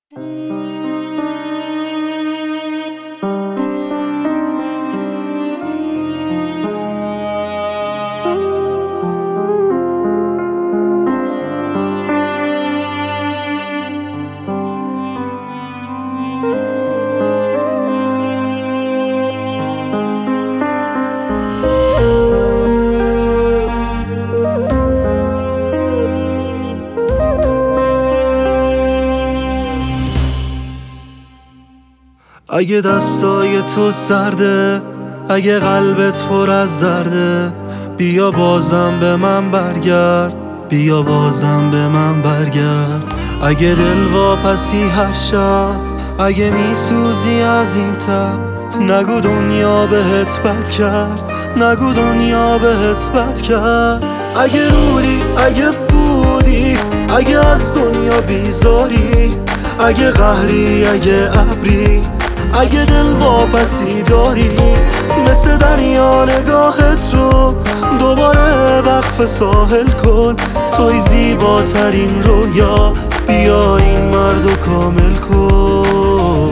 اگه دستای تو سرده، اگه قلبت پر از درده، بیا بازم به من برگرد، بیا بازم به من برگرد. اگه دل واپسی هر شب، اگه میسوزی از این تب، نگو دنیا بهت بد کرد، نگو دنیا بهت بد کرد. اگه روری، اگه بودی، اگه از دنیا بیزاری، اگه قهری، اگه ابری، اگه دل واپسی داری، مثل دریا نگاهت رو دوباره وقف ساحل کن. توی زیباترین رویا، بیا این مردو کامل کن.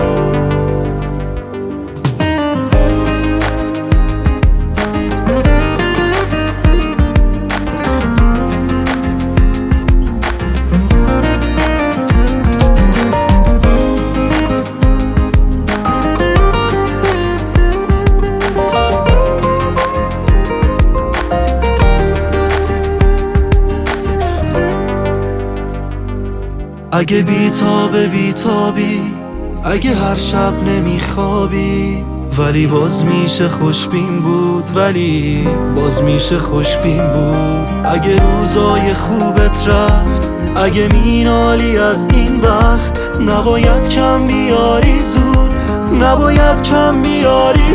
اگه بیتابی، اگه هر شب نمیخوابی، ولی باز میشه خوشبین بود، ولی باز میشه خوشبین بود. اگه روزای خوبت رفت، اگه مینالی از این وقت، نباید کم بیاری زود، نباید کم بیاری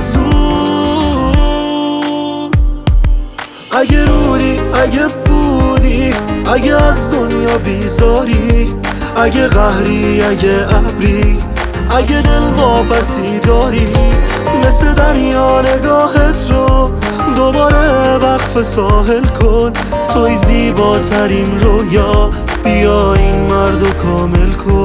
زود. اگه روری، اگه بودی، اگه از دنیا بیزاری، اگه قهری، اگه ابری، اگه دل واپسی داری، مثل دریا نگاهت رو دوباره وقف ساحل کن. توی زیباترین رویا، بیا این مردو کامل کن.